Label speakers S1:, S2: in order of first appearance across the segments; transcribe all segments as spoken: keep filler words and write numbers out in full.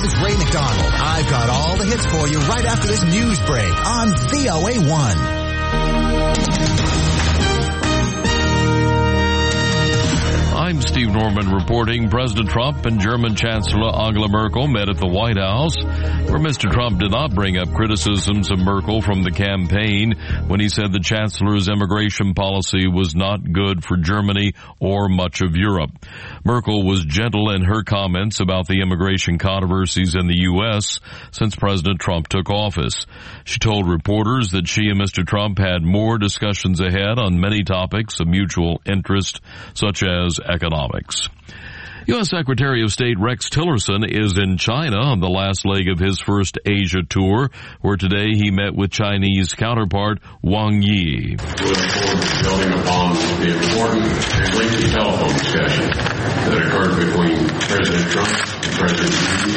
S1: is Ray McDonald. I've got all the hits for you right after this news break on V O A one.
S2: I'm Steve Norman reporting. President Trump and German Chancellor Angela Merkel met at the White House, where Mister Trump did not bring up criticisms of Merkel from the campaign when he said the Chancellor's immigration policy was not good for Germany or much of Europe. Merkel was gentle in her comments about the immigration controversies in the U S since President Trump took office. She told reporters that she and Mister Trump had more discussions ahead on many topics of mutual interest, such as economics. U S Secretary of State Rex Tillerson is in China on the last leg of his first Asia tour, where today he met with Chinese counterpart Wang Yi.
S3: We look forward to building upon the important and lengthy telephone discussion that occurred between President Trump and President Xi,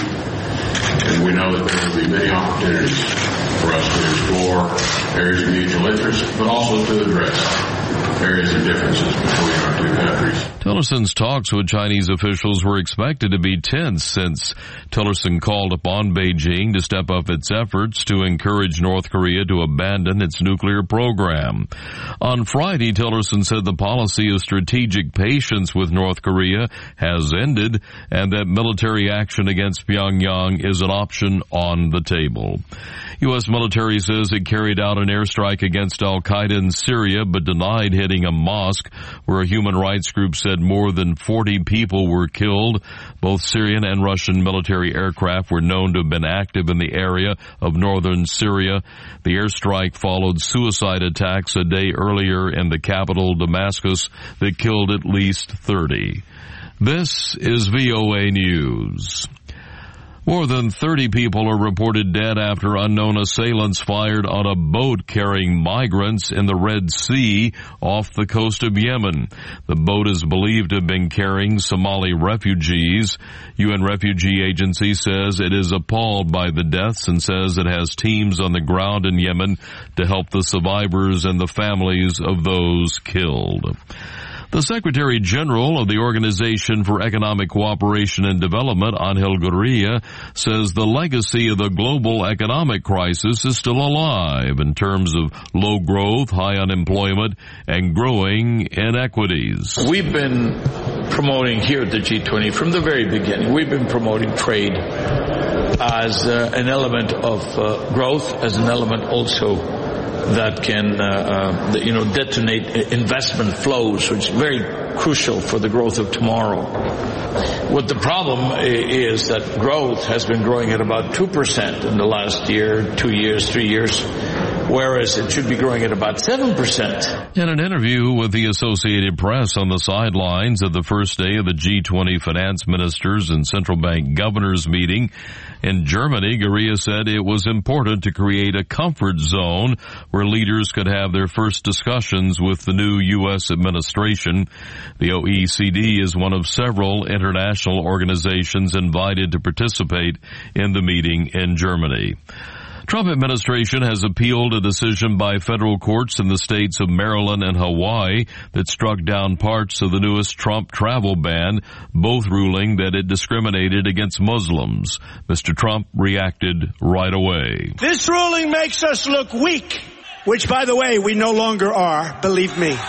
S3: and we know that there will be many opportunities for us to explore areas of mutual interest, but also to address areas of differences between our two countries.
S2: Tillerson's talks with Chinese officials were expected to be tense since Tillerson called upon Beijing to step up its efforts to encourage North Korea to abandon its nuclear program. On Friday, Tillerson said the policy of strategic patience with North Korea has ended and that military action against Pyongyang is an option on the table. U S military says it carried out an airstrike against al-Qaeda in Syria but denied hitting a mosque where a human rights group said more than forty people were killed. Both Syrian and Russian military aircraft were known to have been active in the area of northern Syria. The airstrike followed suicide attacks a day earlier in the capital, Damascus, that killed at least thirty. This is V O A News. More than thirty people are reported dead after unknown assailants fired on a boat carrying migrants in the Red Sea off the coast of Yemen. The boat is believed to have been carrying Somali refugees. U N Refugee Agency says it is appalled by the deaths and says it has teams on the ground in Yemen to help the survivors and the families of those killed. The Secretary General of the Organization for Economic Cooperation and Development, Angel Gurria, says the legacy of the global economic crisis is still alive in terms of low growth, high unemployment, and growing inequities.
S4: We've been promoting here at the G twenty from the very beginning. We've been promoting trade as uh, an element of uh, growth, as an element also that can, uh, uh, you know, detonate investment flows, which is very crucial for the growth of tomorrow. What the problem is that growth has been growing at about two percent in the last year, two years, three years, whereas it should be growing at about seven percent.
S2: In an interview with the Associated Press on the sidelines of the first day of the G twenty finance ministers and central bank governors meeting in Germany, Gurria said it was important to create a comfort zone where leaders could have their first discussions with the new U S administration. The O E C D is one of several international organizations invited to participate in the meeting in Germany. Trump administration has appealed a decision by federal courts in the states of Maryland and Hawaii that struck down parts of the newest Trump travel ban, both ruling that it discriminated against Muslims. Mister Trump reacted right away.
S5: This ruling makes us look weak, which, by the way, we no longer are, believe me.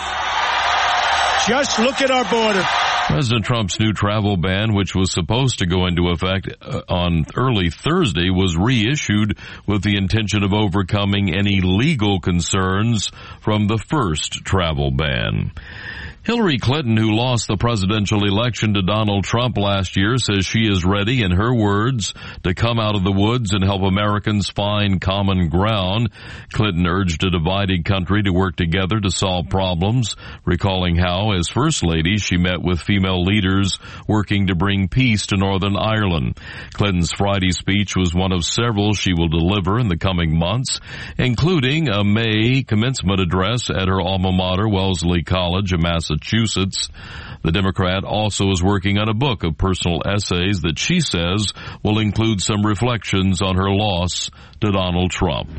S5: Just look at our border.
S2: President Trump's new travel ban, which was supposed to go into effect on early Thursday, was reissued with the intention of overcoming any legal concerns from the first travel ban. Hillary Clinton, who lost the presidential election to Donald Trump last year, says she is ready, in her words, to come out of the woods and help Americans find common ground. Clinton urged a divided country to work together to solve problems, recalling how, as First Lady, she met with female leaders working to bring peace to Northern Ireland. Clinton's Friday speech was one of several she will deliver in the coming months, including a May commencement address at her alma mater, Wellesley College in Massachusetts. Massachusetts. The Democrat also is working on a book of personal essays that she says will include some reflections on her loss to Donald Trump.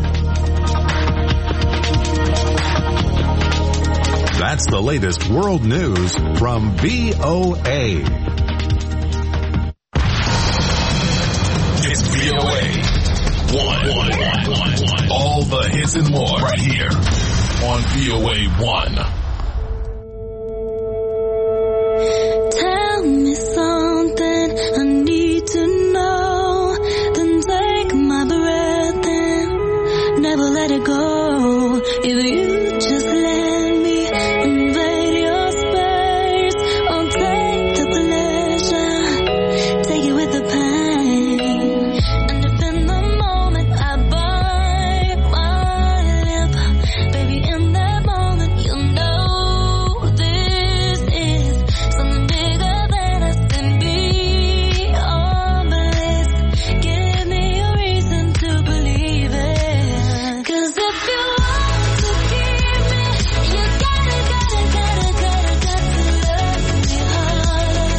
S1: That's the latest world news from V O A.
S6: This and more right here on V O A one.
S7: Tell me something I need to know. Then take my breath and never let it go. If you just let me invade your space, I'll take the pleasure, take it with the pain. And if in the moment I bite my lip, baby, in that moment you'll know this is something bigger than us and beyond bliss. Give me a reason to believe it. 'Cause if you want to keep me, you gotta, gotta, gotta, gotta, got to love me harder.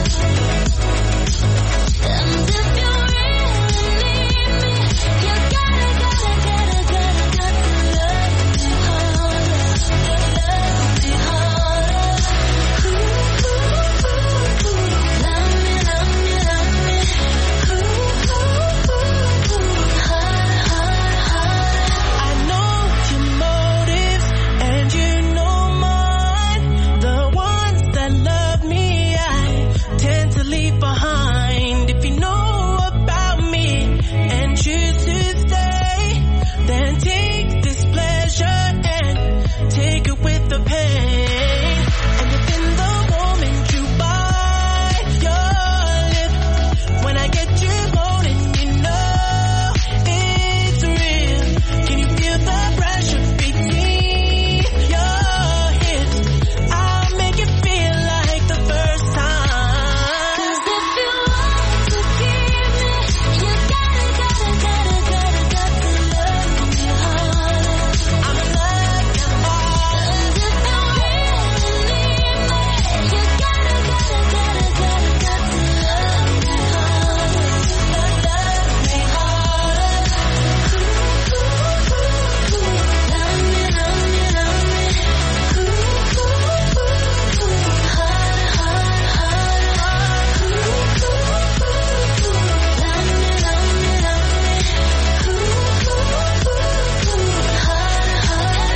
S7: And if you really need me, you gotta, gotta, gotta, gotta, got to love me harder. Love me harder. Ooh, ooh, ooh, ooh. Love me, love me, love me. Ooh, ooh, ooh, ooh. Harder, harder, harder.
S8: I know your motives and you know mine. The ones that love me, I tend to leave behind. If you know about me and choose to stay, then take this pleasure and take it with the pain. And if in the moment you bite your lip, when I get you moaning, you know it's real. Can you feel the pressure between your hips? I'll make it feel like the first time.
S7: 'Cause if you want to keep me, you gotta, gotta, gotta, gotta, got to love me harder.
S8: I'ma love you hard.
S7: And if you really need me, you gotta, gotta, gotta, gotta, got to love me harder. Love me harder. Ooh, ooh, ooh, ooh. Love me, love me, love me. Ooh, ooh, ooh, ooh. Harder, harder, harder. Ooh, ooh, ooh, ooh. Love me, love me, love me. Ooh, ooh, ooh, ooh. Harder, harder,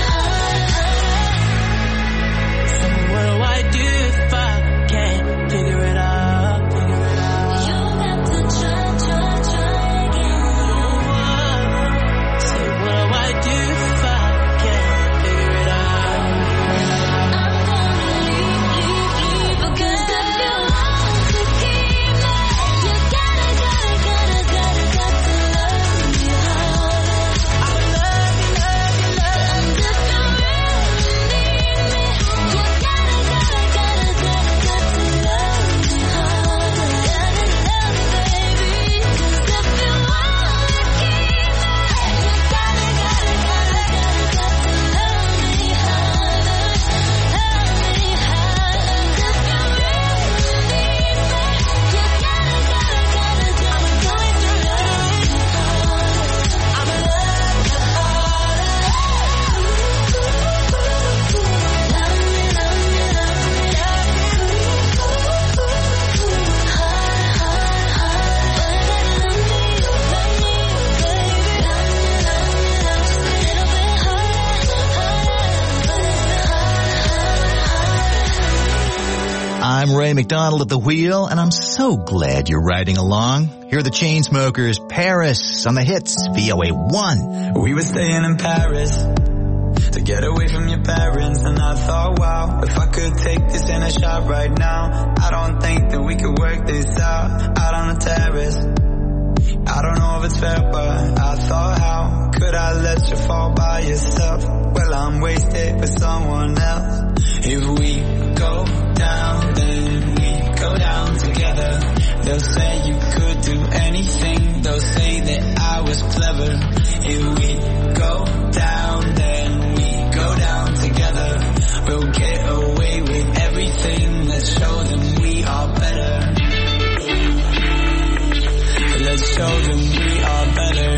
S7: harder.
S8: So what do I do if I can't figure it out? Figure it out.
S7: You got to try, try, try again.
S8: So what do I do if I can't figure it out?
S7: I'm gonna leave, leave, leave. Because if you want to keep me, you gotta, gotta, gotta, gotta, got to love me harder.
S8: I'ma love you, love you, love
S7: And if you really need me, you gotta, gotta, gotta, gotta, got to love me harder. Gotta love me, baby. 'Cause if you want to keep me, you gotta, gotta, gotta, gotta, got to love me harder. Love me harder. And if you really need me, you gotta, gotta, gotta, gotta, got to love me harder.
S8: I'ma love you harder.
S7: Ooh, ooh, ooh, ooh. Love me, love me, love me. Ooh, ooh, ooh, ooh. Harder, harder, harder. But love me, love me, baby. Love me, love me, love me. Just a little bit harder, harder, harder.
S1: I'm Ray McDonald at the wheel, and I'm so glad you're riding along. Here are the Chainsmokers, Paris, on the hits, V O A one.
S9: We were staying in Paris to get away from your parents, and I thought, wow, if I could take this in a shot right now, I don't think that we could work this out, out on the terrace. I don't know if it's fair, but I thought, how could I let you fall by yourself? Well, I'm wasted with someone else. If we go down, then we go down together. They'll say you could do anything, they'll say that I was clever. If we go down, then we go down together. We'll get away with everything, let's show them we are better. Let's show them we are better.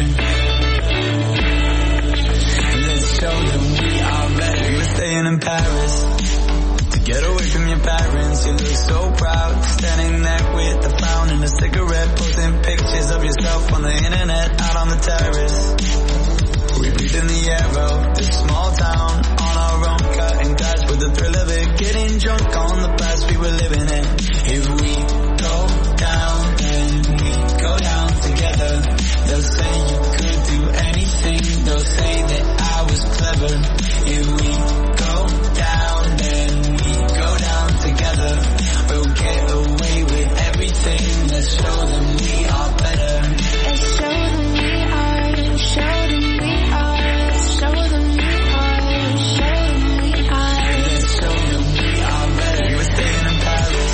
S9: Let's show them we are better. We're staying in Paris to get away from your parents. You look so proud, standing there with a frown and a cigarette, posting pictures of yourself on the internet, out on the terrace. We've been breathing the air of this small town on our own, cutting glass with the thrill of it, getting drunk on the past we were living in. If we go down, then we go down together. They'll say you could do anything, they'll say that I was clever. If we go down, then we go down together. We'll get away with everything. Let's show them we are better.
S7: Let's show them we are, show them we are, show them we are, show them we are.
S9: Let's show them we are better. We were staying in Paris.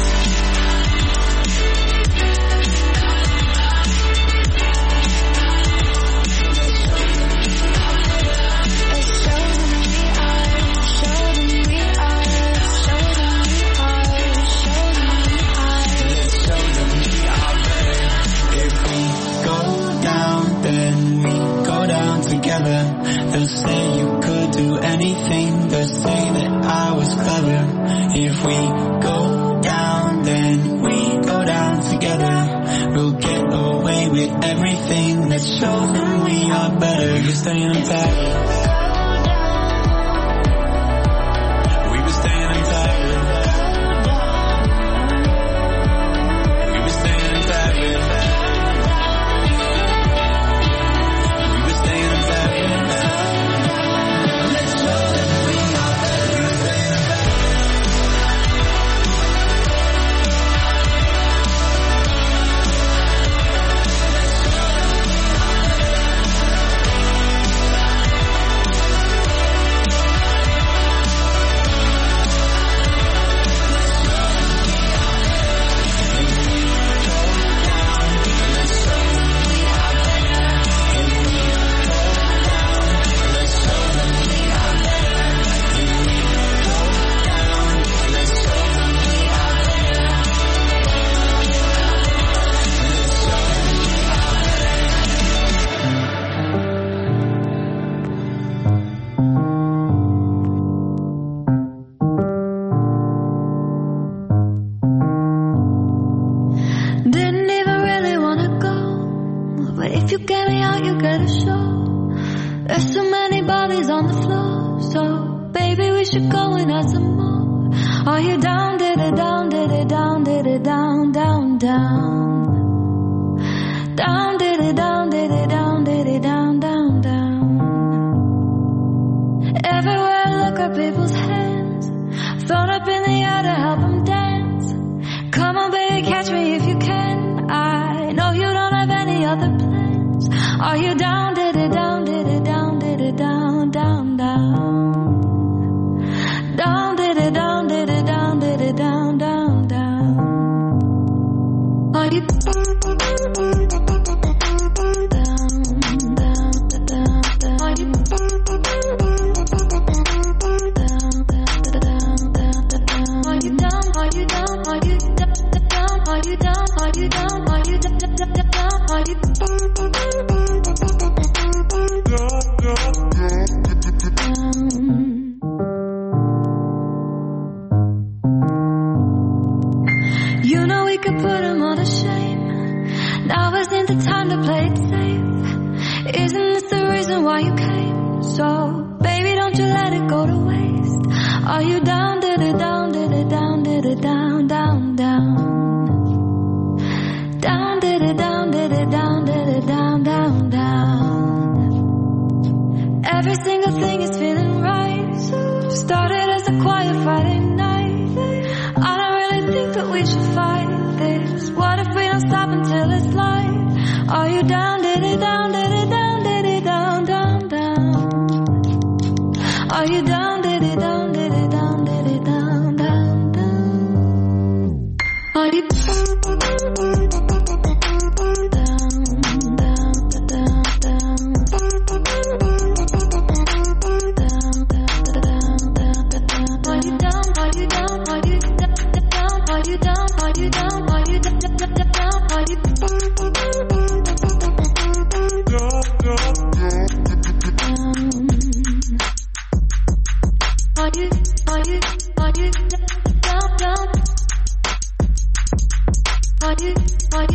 S10: They'll say you could do anything. They'll say that I was clever. If we go down, then we go down together. We'll get away with everything. Let's show them we are better. You're staying in Paris.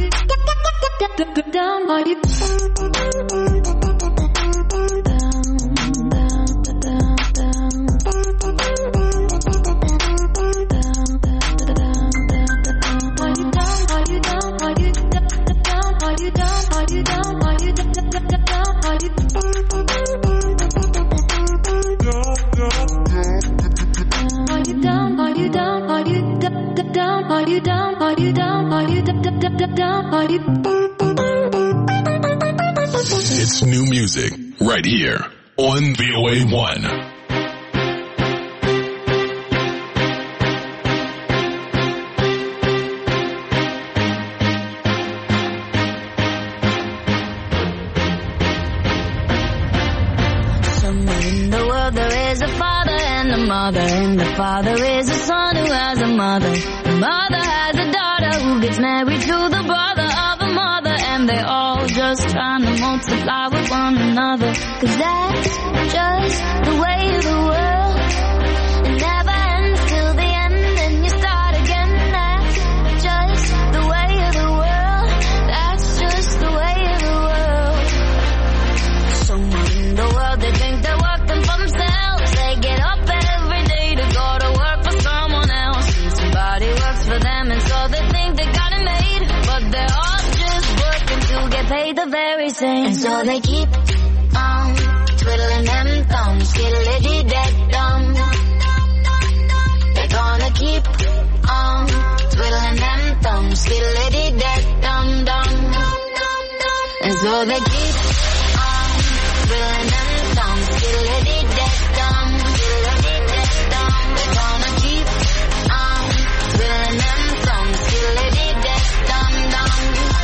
S7: Down, are you down?
S6: It's new music right here on V O A one.
S7: Mother and the father is a son who has a mother. The mother has a daughter who gets married to the brother of a mother, and they all just trying to multiply with one another. Cause that's just the way of the world. It never ends till the end and you start again. That's just the way of the world. That's just the way of the world. Somewhere in the world they think they're working for themselves. They get up every day to go to work for someone else. Somebody works for them and so they think they got it made. But they're all just working to get paid the very same. And so they keep on twiddling them thumbs, skiddly-dee-dee-dum. They're gonna keep on twiddling them thumbs, skiddly-dee-dee-dum-dum. And so they keep on twiddling them thumbs, skiddly-dee-dee-dum. They're gonna keep on twiddling them thumbs, skiddly-dee-dee-dum-dum.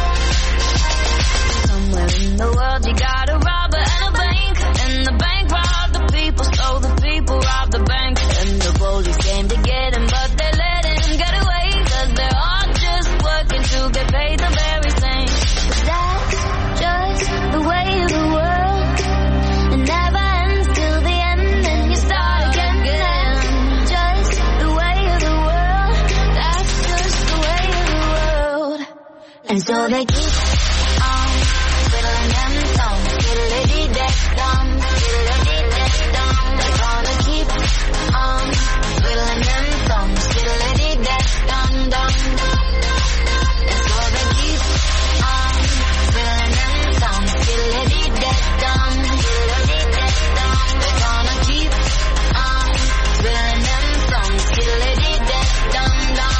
S7: Somewhere in the world you got a robber and a bank, and the bank robbed the people, so the people robbed the bank. And the police came to get him, but they let him get away, cause they're all just working to get paid the very same. Cause that's just the way of the world. It never ends till the end and you start again. That's just the way of the world. That's just the way of the world. And so they keep on twiddling them thumbs, skiddly-dee-dee-dum, skiddly-dee-dee-dum. They're gonna keep on twiddling them thumbs, skiddly-dee-dee-dum-dum. And so they keep on twiddling them thumbs, skiddly-dee-dee-dum, skiddly-dee-dee-dum. They're gonna keep on twiddling them thumbs, skiddly-dee-dee-dum-dum.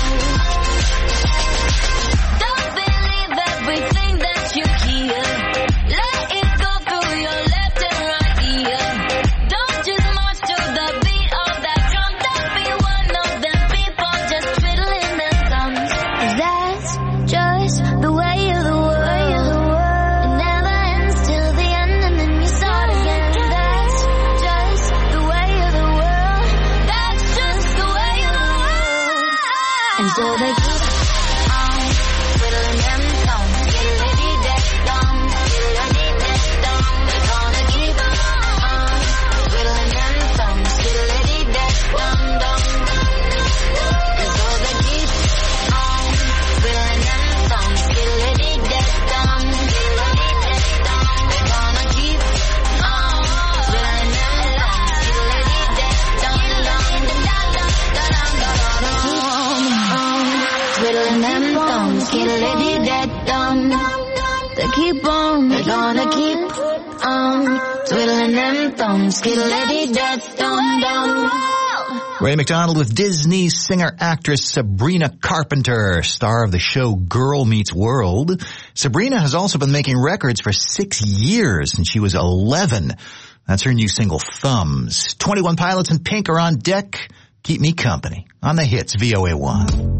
S7: Don't believe everything that you hear. Let it go through your left and right ear. Don't just march to the beat of that drum. Don't be one of them people just twiddling their thumbs. 'Cause that's just the way of the world. It never ends till the end and then you start again. That's just the way of the world. That's just the way of the world. And so they keep on twiddling them thumbs, skiddly-dee-dee-dum, skiddly-dee-dee-dum. They're gonna keep on twiddling them thumbs, skiddly-dee-dee-dum-dum. And so they keep on twiddling them thumbs, skiddly-dee-dee-dum, skiddly-dee-dee-dum. They're gonna keep on twiddling them thumbs, skiddly-dee-dee-dum. Twiddling them thumbs, skiddly-dee-dee-dum. They keep on, they're gonna keep on twiddling them thumbs, skiddly-dee-dee-dum-dum.
S1: Ray McDonald with Disney singer-actress Sabrina Carpenter, star of the show Girl Meets World. Sabrina has also been making records for six years since she was eleven. That's her new single, Thumbs. twenty-one Pilots and Pink are on deck. Keep me company on the hits, V O A one.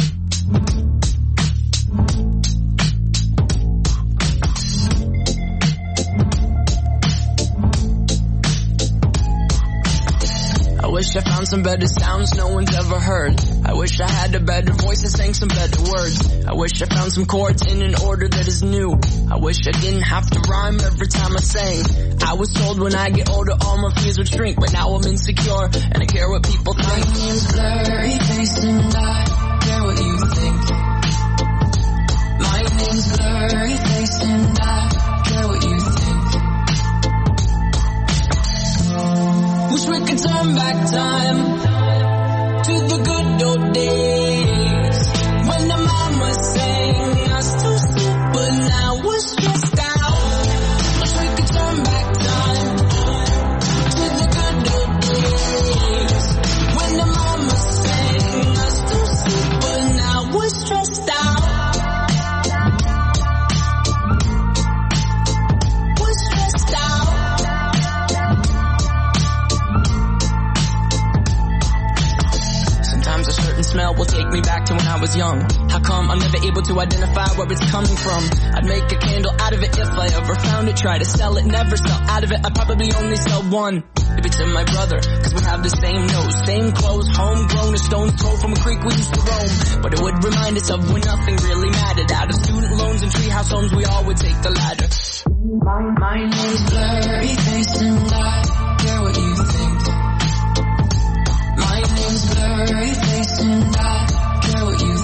S11: I wish I found some better sounds no one's ever heard. I wish I had a better voice and sang some better words. I wish I found some chords in an order that is new. I wish I didn't have to rhyme every time I sang. I was told when I get older all my fears would shrink, but now I'm insecure and I care what people think.
S10: My name's Blurry Face and I care what you think. My name's Blurry Face and I care what you think. Wish we could turn back time to the good old days when the mama sang us to sleep, but now we're stressed out. Wish we could turn back time to the good old days when the mama sang us to sleep, but now we're stressed out.
S11: was young. How come I'm never able to identify where it's coming from? I'd make a candle out of it if I ever found it. Try to sell it, never sell out of it. I'd probably only sell one. Maybe to my brother, cause we have the same nose, same clothes, homegrown, a stone's throw from a creek we used to roam. But it would remind us of when nothing really mattered. Out of student loans and treehouse homes, we all would take the ladder.
S10: My, my name's Blurry Face and I care what you think. My name's Blurry Face and I care what you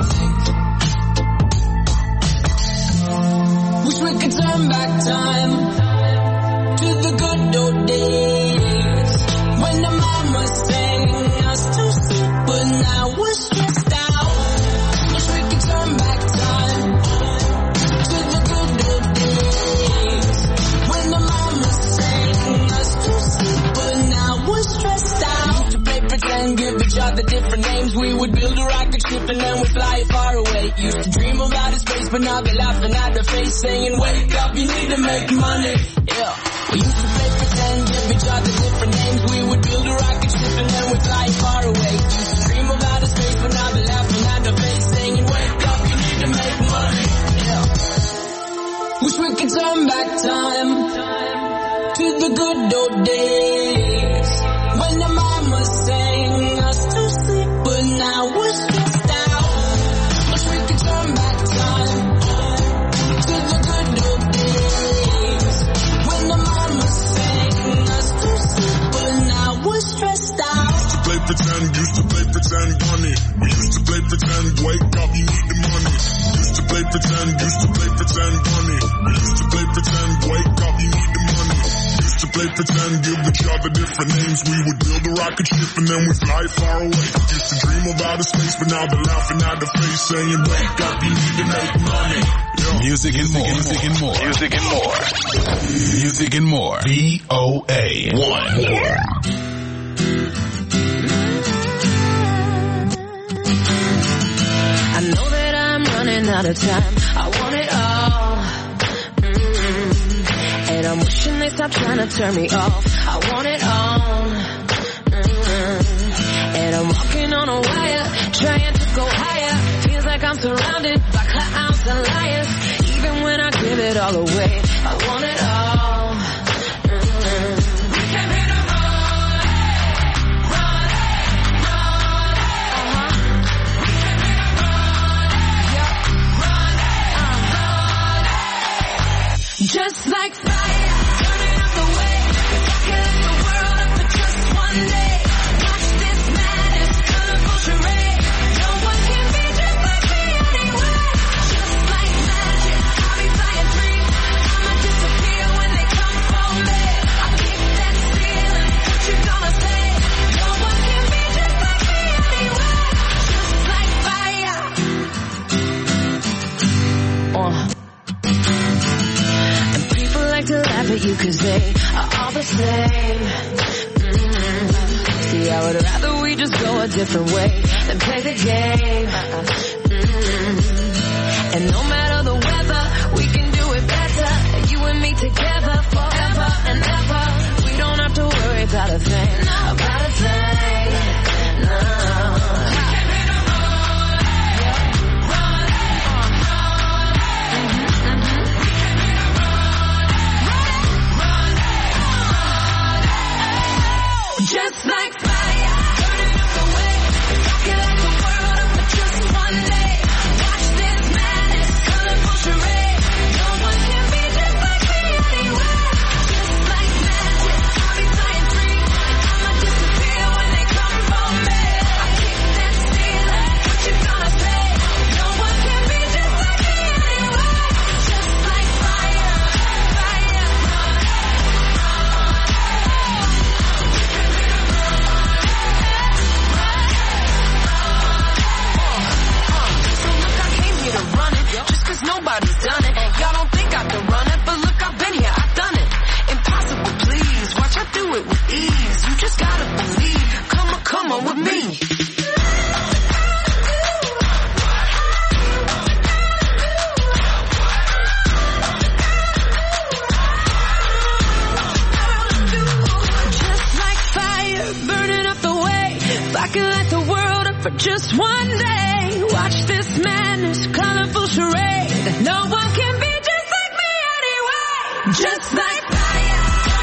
S10: think.
S11: Wish we could turn back time to the good old days when the mama sang us to sleep, but now we're stressed out. Wish we could turn back time to the good old days when the mama sang us to sleep, but now we're stressed out. Used to play pretend, give each other different names. We would build a rocket ship and then we'd fly far away. Used to dream of outer space, but now they're laughing at their face, saying, wake up, you need to make money. Yeah. We used to play pretend, give each other different names. We would build a rocket ship and then we'd fly far away. Used to dream of outer space, but now they're laughing at their face, saying, wake up, you need to make money. Yeah. Wish we could turn back time to the good old days when the mama sang us to sleep, but now we're stressed out. Wish we could turn back time to the good old days when the mama sang us to sleep, but now we're stressed out.
S12: Used to play pretend, used to play pretend, money. We used to play pretend, wake up, you need the money. Used to play pretend, used to play pretend, money. We used to play pretend, wake up, you need the money. Used to play pretend, give each other different names. We would build a rocket ship and then we'd fly far away. Used to dream of outer space, but now they're laughing at the face, saying, wake up, you need to make money. Yo.
S6: Music and more. Music and more. Music and more. Music and more. V O A one.
S8: I know that I'm running out of time. I want it all. Mm-hmm. And I'm wishing they stop trying to turn me off. I want it all. Mm-hmm. And I'm walking on a wire, trying to go higher. Feels like I'm surrounded by clowns and liars. Even when I give it all away, I want it all. Mm-hmm. We came here to run, run, run, uh-huh. We came here to run, yeah, run, uh-huh. Just like fire, burning up the way. If I could lift the world up for just one day, watch this madness, colorful charade. No one can be just like me anyway. Just like magic, I'll be flying free. I'ma disappear when they come for me. I'll kick that ceiling, what you gonna say? No one can be just like me anyway. Just like fire. Uh. And people like to laugh at you cause they are all the same. Mm-hmm. See, I would rather we just go a different way than play the game. Mm-hmm. And no matter the weather, we can do it better. You and me together forever and ever. We don't have to worry about a thing, about a thing. No. Just like fire, burning up the way. If I could light the world up for just one day, watch this madness, colorful charade. No one can be just like me anyway. Just like magic, I'll be flying free. I'ma disappear when they come for me. I kick that ceiling, what you gonna say? No one can be just like me anyway. Just like fire, fire, just cause nobody's done it. Y'all don't think I can run it, but look, I've been here, I've done it. Impossible, please. Watch I do it with ease. You just gotta believe. Come on, come on with me. Just like fire, burning up the way. If I could light the world up for just one day. Watch this madness, colorful charade. No one can be just like me anyway. Just like fire.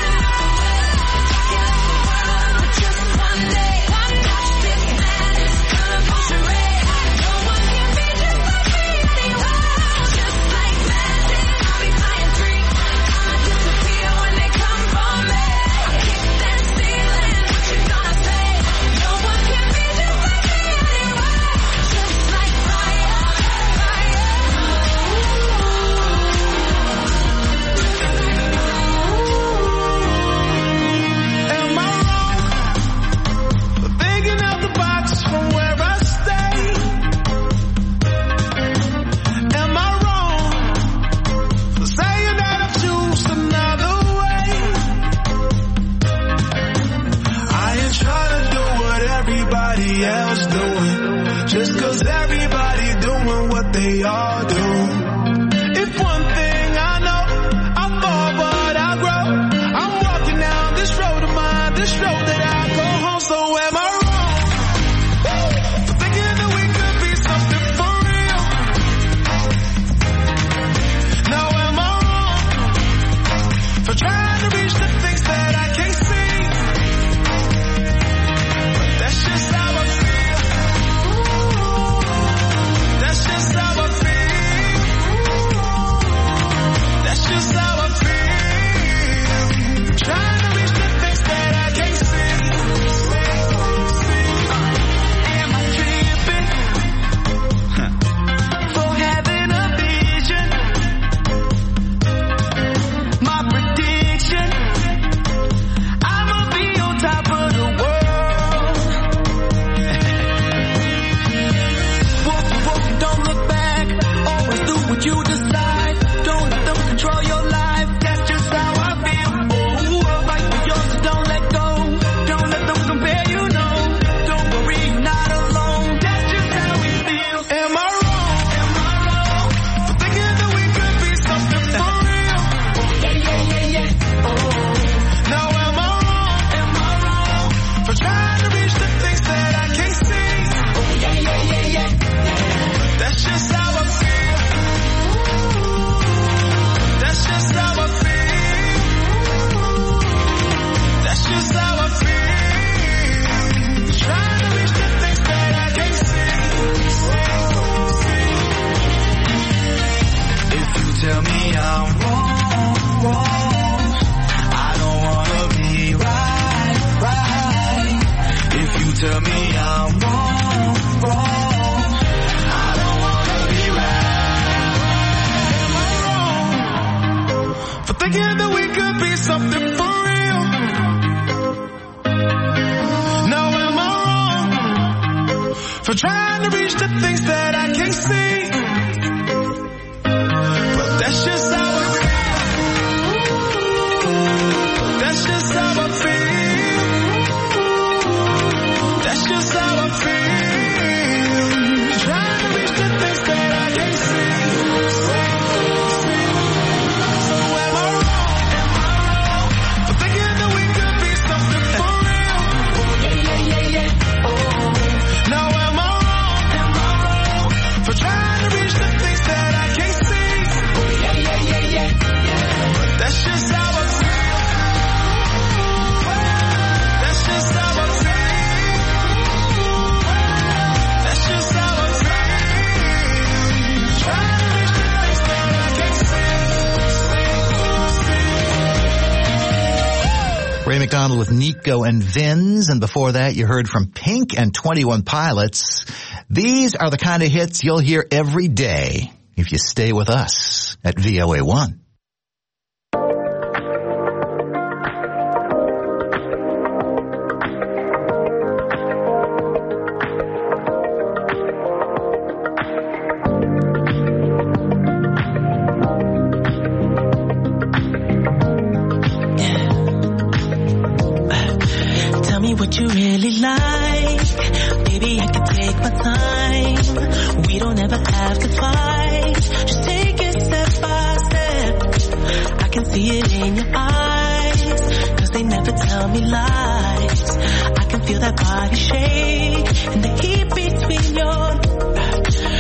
S8: Just one day. Watch this madness, colorful charade. No one can be just like me anyway. Just like magic, I'll be flying free. I'ma disappear when they come for me. I kick that ceiling, what you gonna say? No one can be just like me anyway. Just like fire, fire.
S13: Am I wrong for thinking out the box from where I stay? Am I wrong for saying that I choose another way? I ain't trying to do what everybody else doing, just cause everybody doing what they all do. If one thing I know, I fall but I grow. I'm walking down this road of mine, this road that I go home. So am I wrong for thinking that we could be something for real? Now am I wrong for trying to reach the things that I can't see? But that's just how I feel. That's just how I feel. That's just how I feel. Trying to reach the things that I can't see. Am I tripping for having a vision? My prediction, I'ma be on top of the world. Walk, walk, don't look back. Always do what you decide. Don't let them control your life. That's just how I feel. Oh, fight for yours, so don't let go. Don't let them compare you, no. Don't worry, you're not alone. That's just how we feel. Am I wrong? Am I wrong for thinking that we could be something for real? Yeah, yeah, yeah, yeah. Oh. Now am I wrong? Am I wrong for trying to reach the things that I can't see? Yeah, yeah, yeah, yeah. That's just how I feel. That's just how I feel. That's just how I feel. Trying to reach the things that I can't see. If you tell me I'm wrong, wrong, I don't wanna be right, right. If you tell me I'm wrong, wrong, I don't wanna be right. Am I wrong for thinking that we could be something for real? Now am I wrong for trying to reach the things that I can't see? But that's just how I feel. That's just how I feel. That's just how I feel. Trying to reach the things that I can't see. So am I wrong? Am I wrong for thinking that we could be something for real? Yeah, yeah, yeah, yeah. Oh. Now am I wrong? Am I wrong for trying to reach the things that I can't see? Yeah, yeah, yeah, yeah. But that's just how I feel. That's just how I feel. That's just how I feel. Trying to reach the things that I can't see.
S1: Ray McDonald with Nico and Vins, and before that you heard from Pink and twenty-one Pilots. These are the kind of hits you'll hear every day if you stay with us at V O A one.
S8: Tell me what you really like. Baby, I can take my time. We don't ever have to fight. Just take it step by step. I can see it in your eyes, 'cause they never tell me lies. I can feel that body shake and the heat between your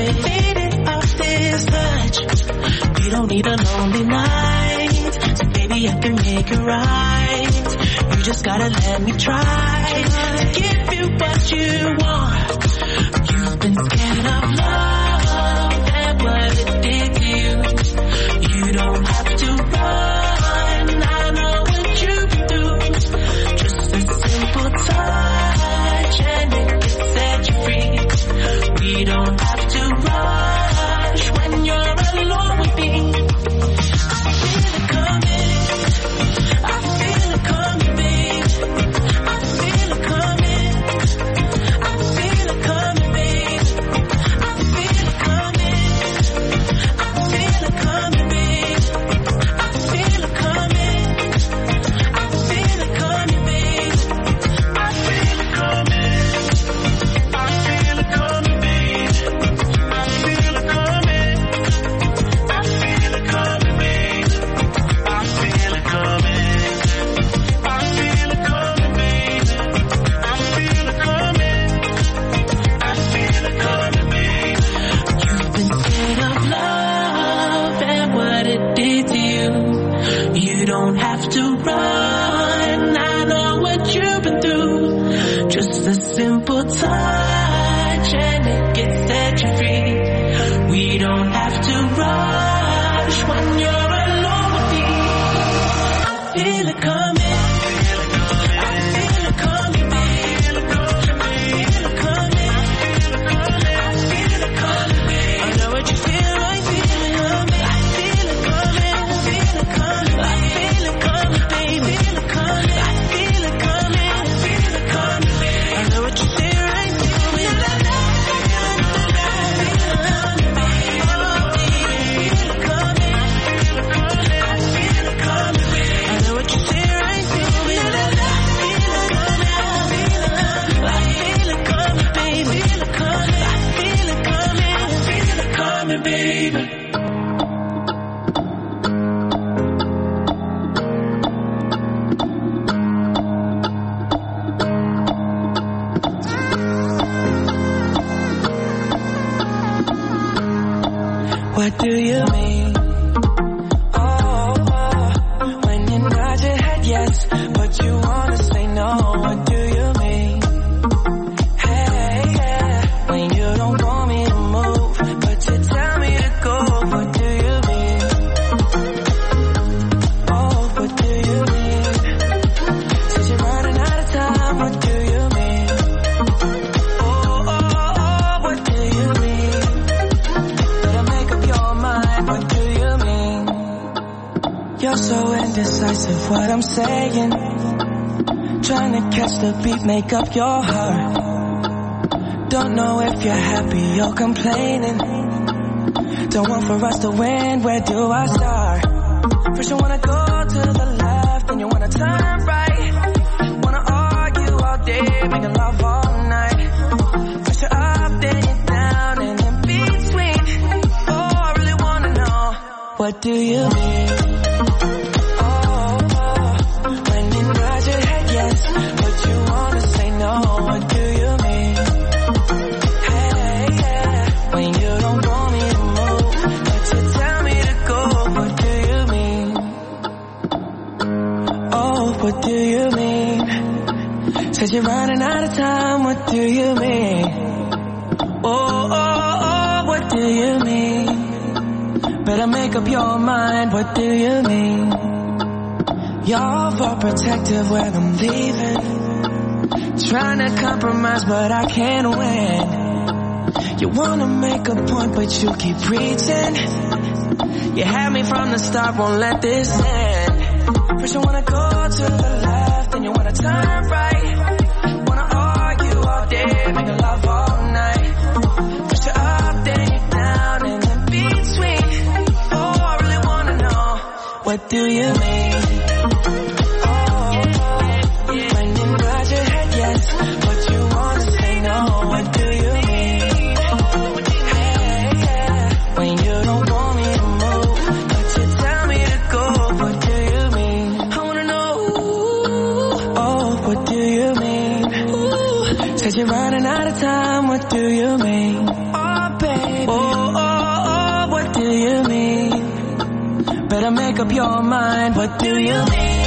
S8: faded off this touch. We don't need a lonely night, so baby I can make it right. You just gotta let me try to give you what you want. You've been scared of love and what it did to you. You don't have to run, I know what you've been through. Just a simple touch and it can set you free. We don't have to rush when you're alone with me. I feel it coming, I feel it coming, babe. I feel it coming, I feel it coming, babe. I feel it coming, I feel it coming, babe. I feel it coming, I feel it coming, babe. I feel it coming, I feel it coming, babe. I feel it coming, I feel it coming, babe. I feel it coming, I feel it coming, babe. I feel it coming, I feel it coming, babe. You've been scared of love and what it did to you. You don't have to run, I know what you've been through. Just a simple touch and it can set you free. We don't have to rush when you're alone with me. I feel it coming, I feel it coming, babe. I feel it coming, I feel it coming, babe. I know what you feel, I feel it coming. I feel it coming, I feel it coming, I feel it coming, babe. I feel it coming, I feel it coming, I feel it coming, babe. I know what you feel, I feel it. La la baby. What do you mean? Oh, oh, when you nod your head yes, but you wanna say no. What do you mean? Hey, yeah, when you don't want me to move, but you tell me to go. What do you mean? Oh, what do you mean? Since you're running out of time, what do you mean? Oh, oh, oh, what do you mean? Better make up your mind, what do you mean? You're so indecisive, what I'm saying. Trying to catch the beat, make up your heart. Don't know if you're happy or complaining. Don't want for us to win, where do I start? First you wanna go to the left, then you wanna turn right. Wanna argue all day, making love all night. First you're up, then you're down, and in between. Oh, I really wanna know, what do you mean? Oh, oh, when you nod your head yes, but you wanna say no. What do you mean? Hey, yeah, when you don't want me to move, but you tell me to go. What do you mean? Oh, what do you mean? Said you're running out of time. What do you mean? Oh, oh, oh, what do you mean? Better make up your mind. What do you mean? You're overprotective when I'm leaving. Trying to compromise, but I can't win. You wanna make a point, but you keep preaching. You had me from the start, won't let this end. First you wanna go to the left, then you wanna turn right. Wanna argue all day, make love all night. First you're up, then you're down, and in between. Oh, I really wanna know, what do you mean? You're running out of time, what do you mean? Oh, baby. Oh, make up your mind. What do you mean?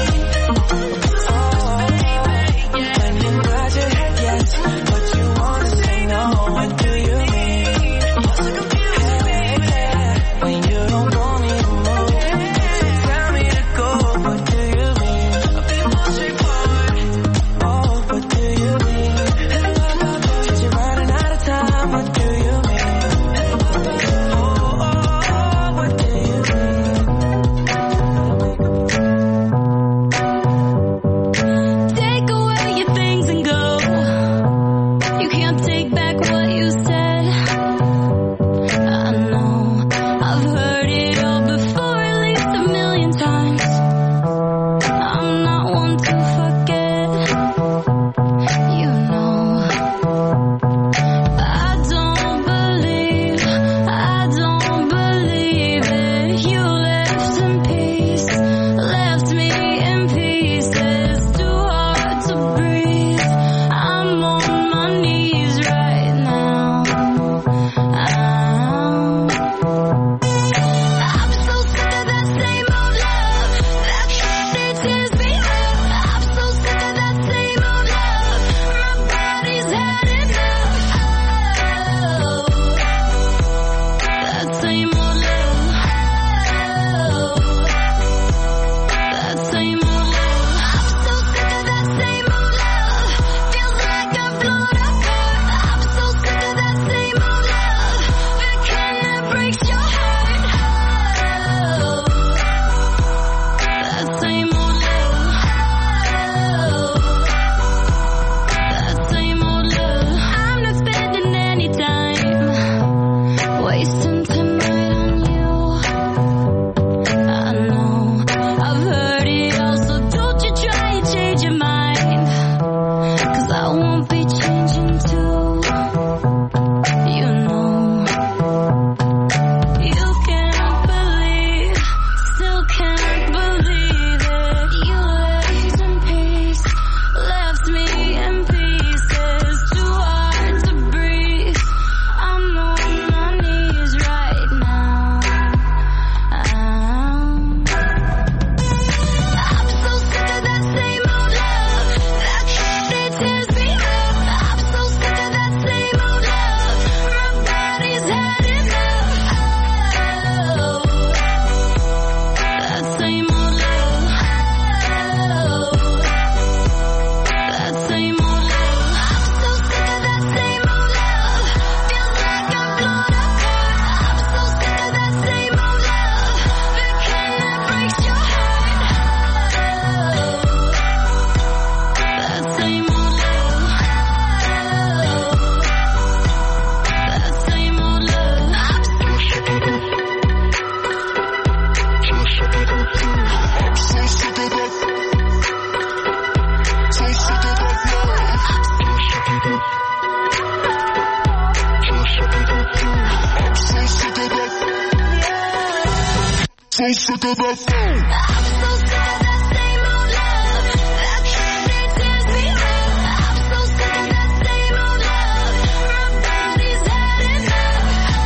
S12: so sick of that phone. I'm so sick of that same old love. That candy tears me up. I'm so sick of that same old love. My body's had enough.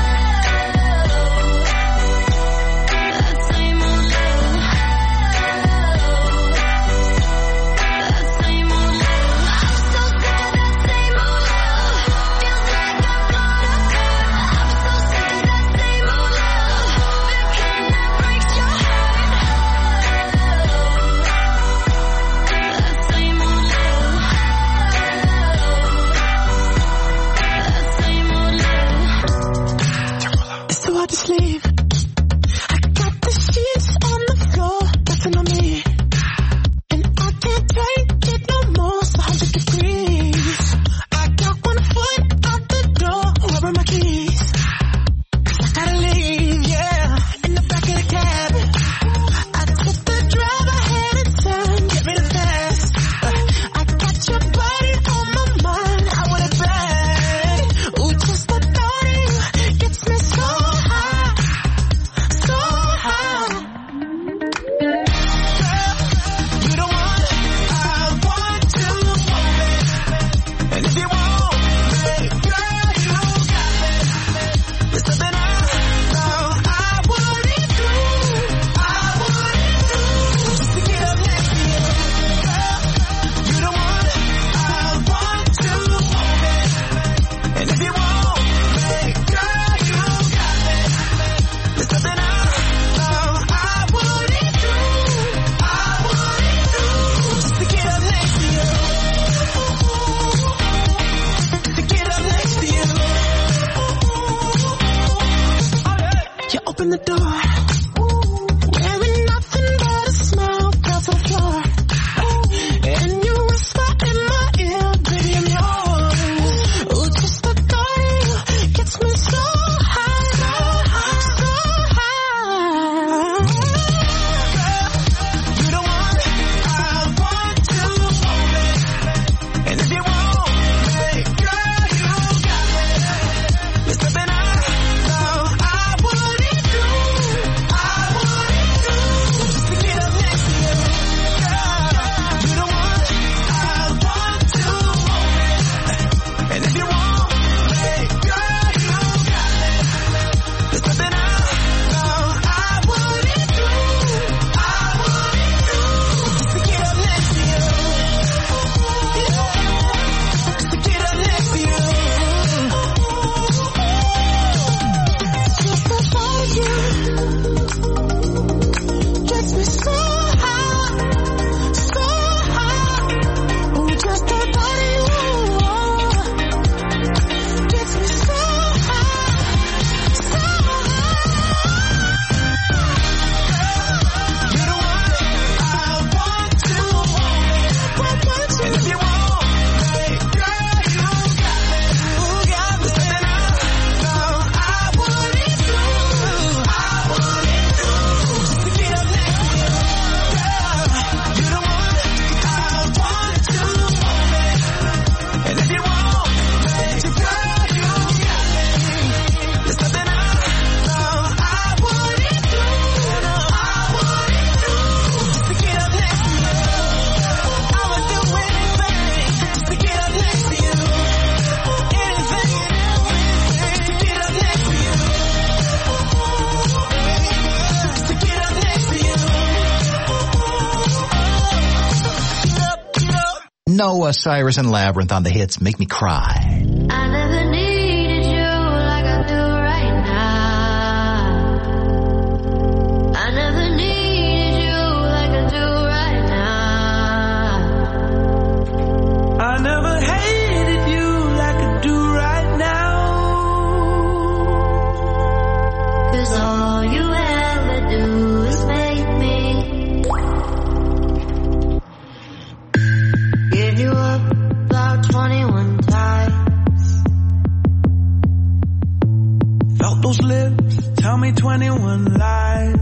S12: That same old love. That same old love. I'm so sick of that same old love. Feels like I'm blown apart. I'm so sick of that same old love. The kind that breaks your heart. That same old love. That same old love.
S8: It's too hard to sleep. I got the sheets on the floor, nothing on me. And I can't take it no more, it's one hundred degrees. I got one foot out the door, where are my keys? 'Cause I gotta leave, yeah, in the back of the cab. I took the drive ahead of time, get me the fast. I got your body on my mind, I want it back. Ooh, just the thought of you gets me so high. You open the door, wearing nothing but a smile, felt on the floor. And you whisper in my ear, baby, I'm yours. Ooh, just the thought of you gets me so high, so high, so high. Girl, you the one I want to hold me. And if you want me, girl, you got me. There's something I know I wouldn't do, I wouldn't do, just to get up next to you. Girl, you the one I want to hold me. And if you want me, girl, you got me. There's something I know I wouldn't do, I wouldn't do, just to get up next to you. Just to get up next to you. Just the thought of you gets me so high, so high. Ooh, just the thought of you gets me so high, so high. You're the one I want to hold me. And if you want me, girl, you got me. You got me. There's something I know I wouldn't do, I wouldn't do, just to get up next to you. Girl, you're the one I want to hold me. And if you want me, girl, you got me. There's something I know I wouldn't do, I wouldn't do, just to get up next to you. I would do anything just to get up next to you. Anything and everything to get up next to you. Just to get up next to you. Get up, get up.
S1: Noah Cyrus and Labyrinth on the hits Make Me Cry.
S7: I never needed you like I do right now. I never needed you like I do right now.
S8: I never hated you like I do right now.
S7: 'Cause all you ever do is make me give you up about twenty-one times.
S8: Felt those lips tell me twenty-one lies.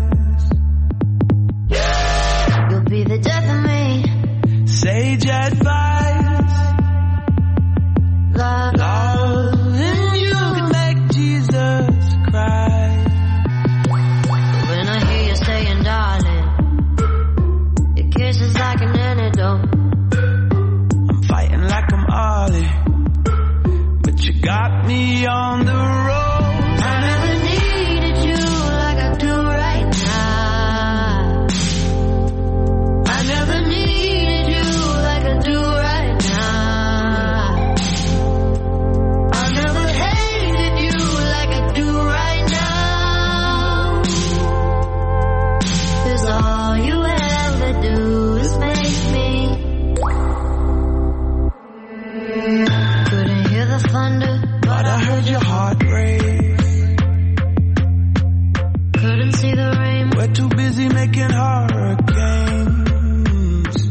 S7: You'll be the death of me.
S8: Sage advice.
S7: Love,
S8: Love in you can make Jesus cry.
S7: when I hear you saying darling, your kiss is like an antidote.
S8: I'm fighting like I'm Ollie, but you got me on the road.
S7: I never needed you like I do right now. I never needed you like I do right now. I never hated you like I do right now. 'Cause all you ever do is make me. Couldn't hear the thunder,
S8: But I heard your heart race.
S7: couldn't see the rain.
S8: We're too busy making hurricanes.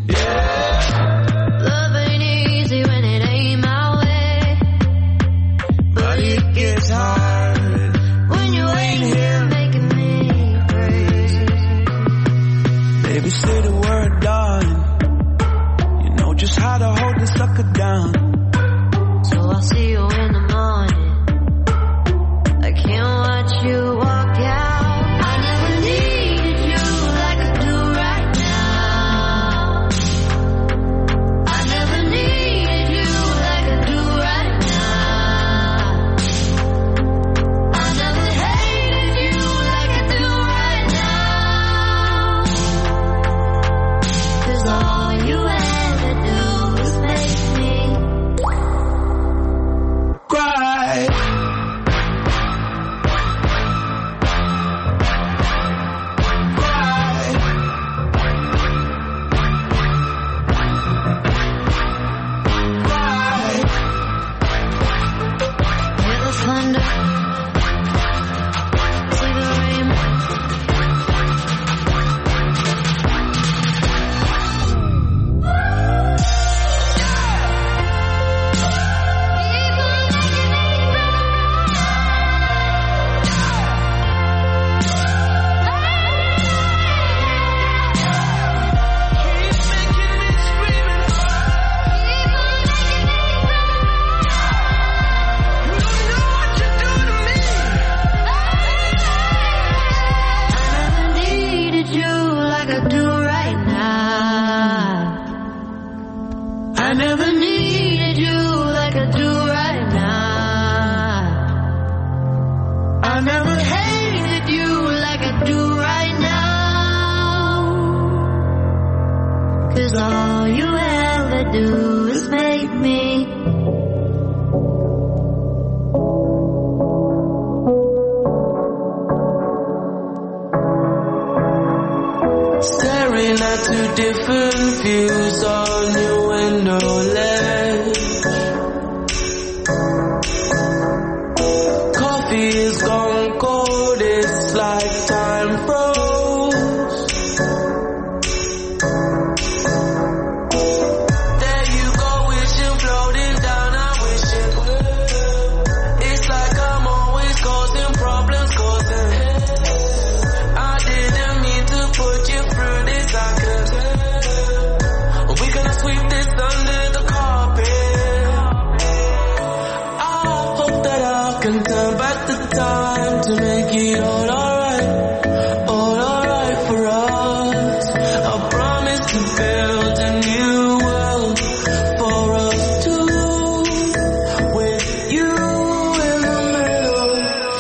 S7: Love ain't easy when it ain't my way.
S8: But it gets hard
S7: When you ain't here making me crazy.
S8: Baby, say the word, darling. You know just how to hold the sucker down.
S7: So I'll see you in the morning. I can't watch you walk out. I never needed you like 'cause all you ever do is make me.
S8: Staring at two different views on your window ledge. Coffee is gone cold, it's like time froze. There you go, wishing floating down, I wish it would. It's like I'm always causing problems, causing I didn't mean to put you through this, I could. We're gonna sweep this under the carpet. I hope that I can turn back the time to make it all alright, all alright for us. I promise to build a new world for us two, with you in the middle.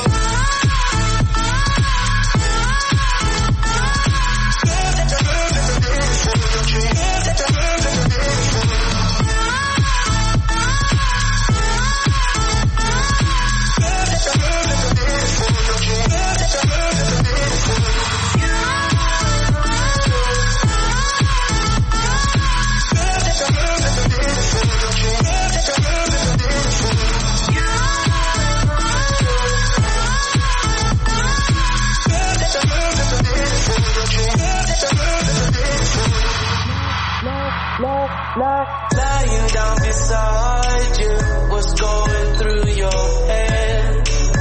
S8: Lying down beside you, what's going through your head?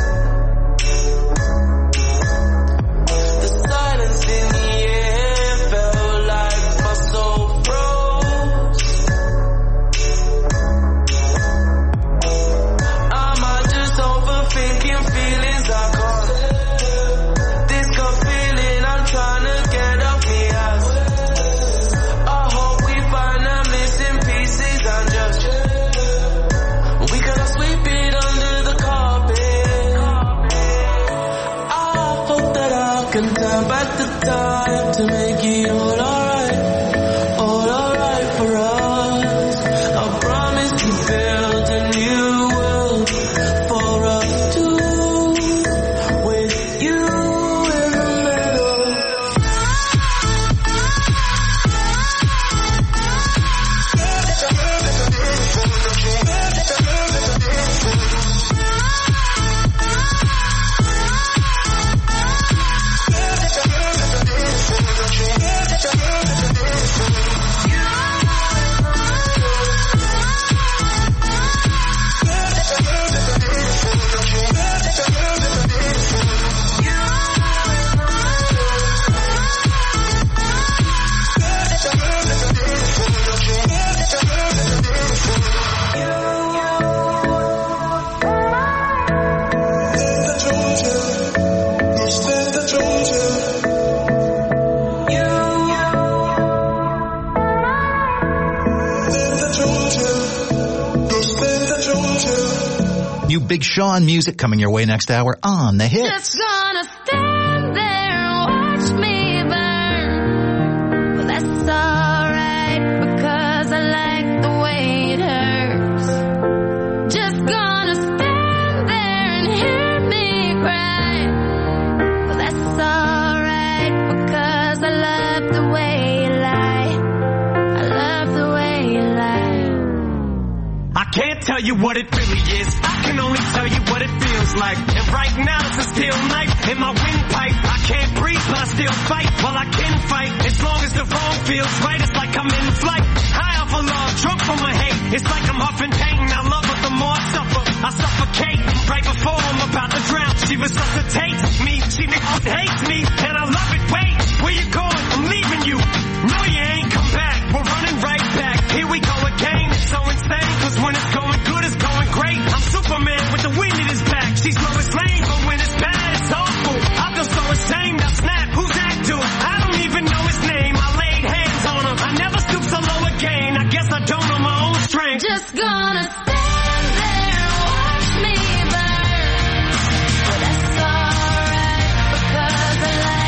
S8: The silence in the air felt like my soul froze. Am I just overthinking feelings I can't? This gut feeling I'm trying to get off me ass. I hope we find the missing pieces and just we gonna sweep it under the carpet. I hope that I can turn back the time to make it all alright, all alright for us. I promise to build a new world for us two, with you in the middle.
S1: New Big Sean music coming your way next hour on The Hits.
S7: Just gonna stand there and watch me burn. Well, that's alright because I like the way it hurts. Just gonna stand there and hear me cry. Well, that's alright because I love the way you lie. I love the way you lie.
S14: I can't tell you what it really is. I can only tell you what it feels like. And right now it's a steel knife in my windpipe. I can't breathe, but I still fight. Well, I can fight as long as the wrong feels right. It's like I'm in flight, high off of love, drunk from my hate. It's like I'm huffing pain. I love her the more I suffer. I suffocate right before I'm about to drown. She resuscitates me. She hates me, and I love it. Wait, where you going? I'm leaving you. No, you ain't come back. We're running right back. Here we go again. It's so insane, cause when it's going good, it's going great. I'm Superman with the wind in his back. She's Lois Lane, but when it's bad, it's awful. I feel so ashamed. Now snap, who's that dude? I don't even know his name. I laid hands on him. I never stoop so low again. I guess I don't know my own strength.
S7: Just gonna stand there and watch me burn. But that's alright because I like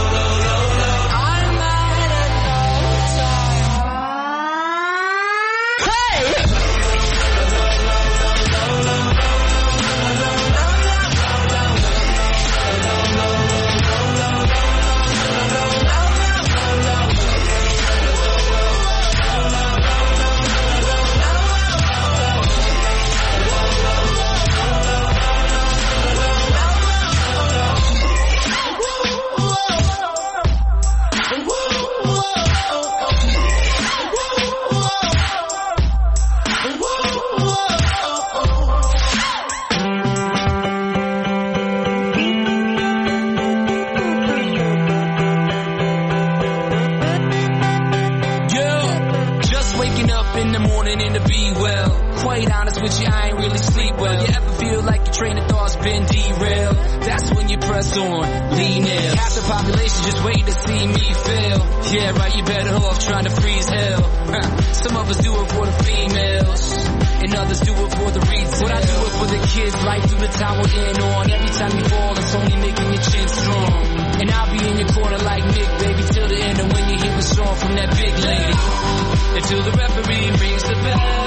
S15: quite honest with you, I ain't really sleep well. You ever feel like your train of thought's been derailed? That's when you press on, lean in. Half the population just waiting to see me fail. Yeah, right, you better off trying to freeze hell. Some of us do it for the females, and others do it for the reasons. But I do it for the kids, life through the time we're in on. Every time you fall, it's only making your chin strong. And I'll be in your corner like Nick, baby, till the end of when you hear a song from that big lady. Until the referee rings the bell.